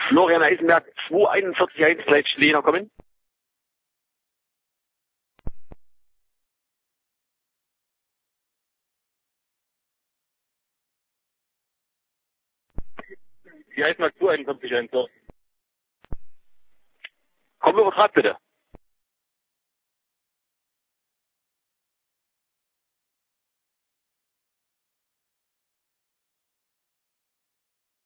Florian Eisenberg, 241 gleich Lehner kommen. Die Eisenberg 241, so. Komm, übertrag bitte.